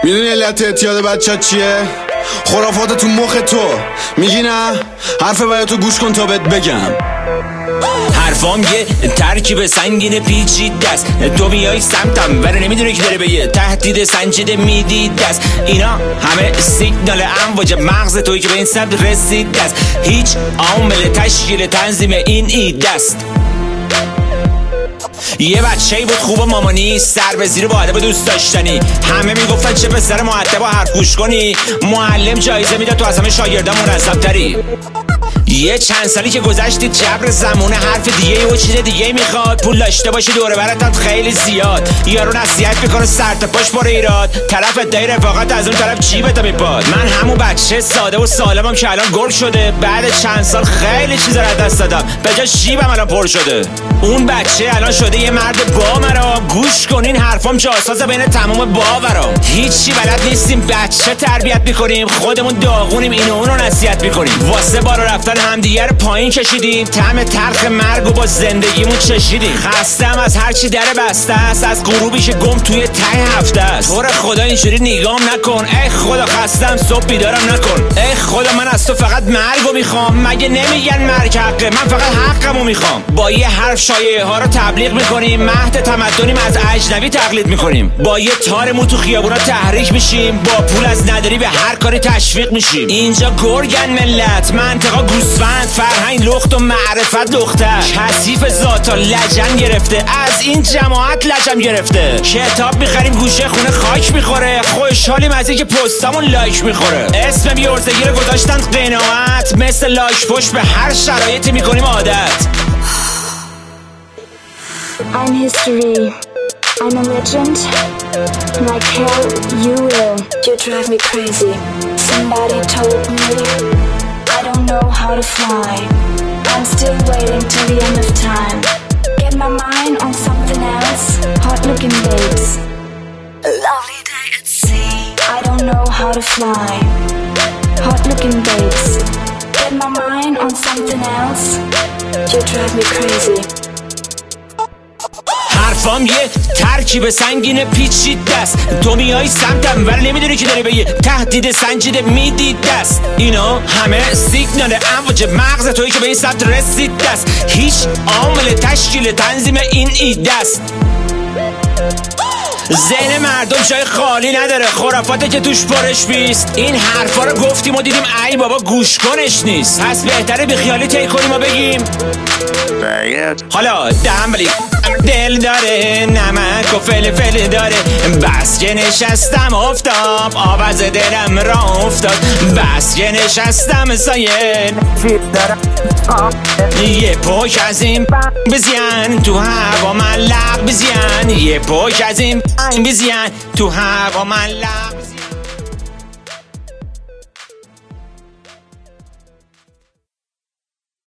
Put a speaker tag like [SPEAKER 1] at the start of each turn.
[SPEAKER 1] میدونی علت اعتیاد بچه چیه؟ خرافات تو مخ تو. میگی نه؟ حرف باید تو گوش کن تا بهت بگم.
[SPEAKER 2] حرفام یه ترکیب سنگین پیچیده است. تو میای سمتم ولی نمیدونی که داره به یه تهدید سنجیده میدید است. اینا همه سیگنال امواج مغز توی که به این سمت رسیده است. هیچ عامل تشکیل تنظیم این ایده است. یه بچه‌ای بود خوب و مامانی، سر به زیر با ادب و دوست داشتنی. همه میگفتن چه پسر مؤدب و حرف گوش کنی. معلم جایزه میده تو از همه شاگردا منظم‌تری. یه چند سالی که گذشتید جبر زمونه حرف دیگه و چیز دیگه میخواد. پول داشته باشی دور براتت خیلی زیاد. یارو نصیحت میکنه سر تا پاش پر ایراد. طرف ادعای رفاقت از اون طرف جیبت میپاد. من همون بچه ساده و سالمم که الان گل شده. بعد چند سال خیلی چیزا رو دست دادم به جای جیبم الان پر شده. اون بچه الان شده یه مرد با مرا. گوش کنین حرفام جاساز بین تمام باورام. هیچی بلد نیستیم بچه تربیت میکنیم. خودمون داغونیم اینو اونو نصیحت میکنیم. واسه بالا رفتن همدیگه رو پایین کشیدیم. طعم تلخ مرگ و با زندگیمون چشیدیم. خستم از هرچی در بسته است. از غروبی که گم توی ته هفته است. تو رو خدا اینجوری نگام نکن. ای خدا خستم صبح بیدارم نکن. ای خدا من از تو فقط مرگو میخوام. مگه نمیگن مرگ حقه؟ من فقط حقمو میخوام. با یه حرف شایعه ها رو تبلیغ میکنیم. مهد تمدنیم از اجنبی تقلید میکنیم. با یه تار مو تو خیابونا تحریک میشیم. با پول از نداری به هر کاری تشویق میشیم. اینجا گرگن ملت منطقه گوسفند. فرهنگ لخت و معرفت لخته. کثیف ذاتا لجن گرفته. از این جماعت لجم گرفته. کتاب میخریم گوشه خونه خاک میخوره. خوشحالیم از اینکه پستامون لایک میخوره. اسم بیورزگی رو گذاشتن قناعت. مثل لایک پشت به هر شرایطی میکنیم عادت.
[SPEAKER 3] I'm history. I'm a legend. Like hell, you will. You drive me crazy. Somebody told me I don't know how to fly. I'm still waiting till the end of time. Get my mind on something else. Hot looking babes. A lovely day at sea. I don't know how to fly. Hot looking babes. Get my mind on something else. You drive me crazy.
[SPEAKER 2] حرفام یه ترکیب سنگین پیچیده است. تو میای سمتم ولی نمیدونی که داری به یه تهدید سنجیده میدید است. اینا همه سیگنال امواج مغز توی که به این سمت رسیده است. هیچ عامل تشکیل تنظیم این ایده است. ذهن مردم جای خالی نداره. خرافاته که توش پرش بیست. این حرفا رو گفتیم و دیدیم ای بابا گوش کنش نیست. پس بهتره بی خیالی طی کنیم و بگیم حالا دم ولی دل داره. نمک و فلفل داره. بس که نشستم افتاب آب از دلم را افتاد. بس که نشستم سایه یه پوک از این بزین تو هوا من لق بزین. یه پوک از این بزین تو هوا من لق